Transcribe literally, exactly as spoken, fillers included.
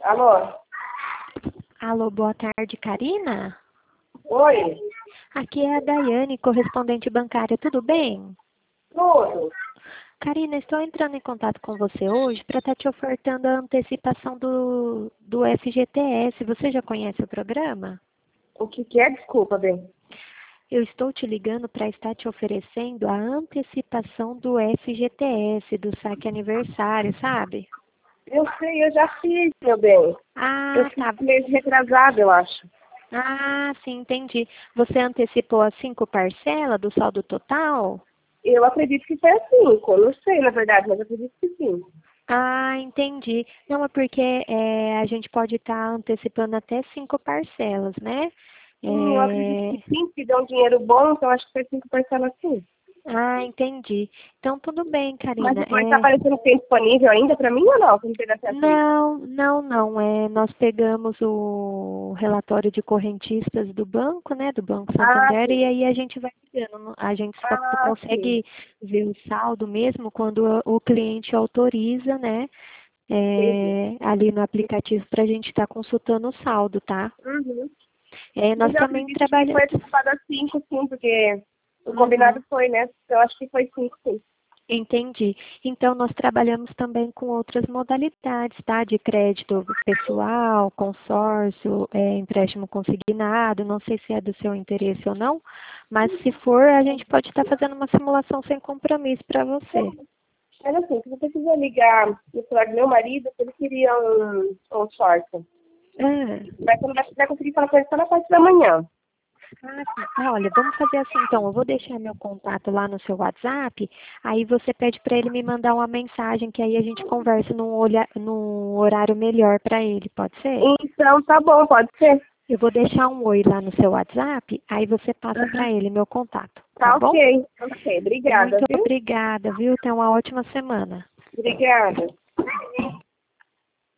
Alô? Alô, boa tarde, Karina? Oi? Aqui é a Daiane, correspondente bancária, tudo bem? Tudo? Karina, estou entrando em contato com você hoje para estar te ofertando a antecipação do, do F G T S. Você já conhece o programa? O que que é? Desculpa, bem. Eu estou te ligando para estar te oferecendo a antecipação do F G T S, do saque aniversário, sabe? Eu sei, eu já fiz, meu bem. Eu Ah, fiz tá. mês retrasado, eu acho. Ah, sim, entendi. Você antecipou as cinco parcelas do saldo total? Eu acredito que foi a cinco. Eu não sei, na verdade, mas eu acredito que sim. Ah, entendi. Não, é porque é, a gente pode estar antecipando até cinco parcelas, né? Hum, eu acredito que É, sim, que deu um dinheiro bom, então acho que foi cinco parcelas sim. Ah, entendi. Então, tudo bem, Mas, Karina. mas tá É... aparecendo que tem disponível ainda pra mim ou não? Você não teve acesso aí? Não, não, não. É, nós pegamos o relatório de correntistas do banco, né? Do Banco Ah, Santander, e sim. aí a gente vai pegando. A gente só Ah, sim. consegue ver o saldo mesmo quando o cliente autoriza, né? Entendi. É, ali no aplicativo para a gente estar consultando o saldo, tá? Uhum. É, nós Mas eu também acredito que trabalhamos. foi antecipado a cinco, sim, porque o Uhum, combinado foi, né? Então acho que foi cinco, sim. entendi. Então, nós trabalhamos também com outras modalidades, tá? De crédito pessoal, consórcio, é, empréstimo consignado. Não sei se é do seu interesse ou não, mas se for, a gente pode estar fazendo uma simulação sem compromisso para você. Mas assim, se você quiser ligar no celular do meu marido, se ele queria um, um short, Ah. vai, vai, vai conseguir falar com ele só na parte da manhã. Ah, sim. Ah, olha, vamos fazer assim então. Eu vou deixar meu contato lá no seu WhatsApp. Aí você pede para ele me mandar uma mensagem, que aí a gente conversa num, olha, num horário melhor para ele, pode ser? Então tá bom, pode ser. Eu vou deixar um oi lá no seu WhatsApp, aí você passa Uhum. para ele meu contato, tá Tá bom? ok, ok. Obrigada, Muito viu? obrigada, viu? Tenha uma ótima semana. Obrigada.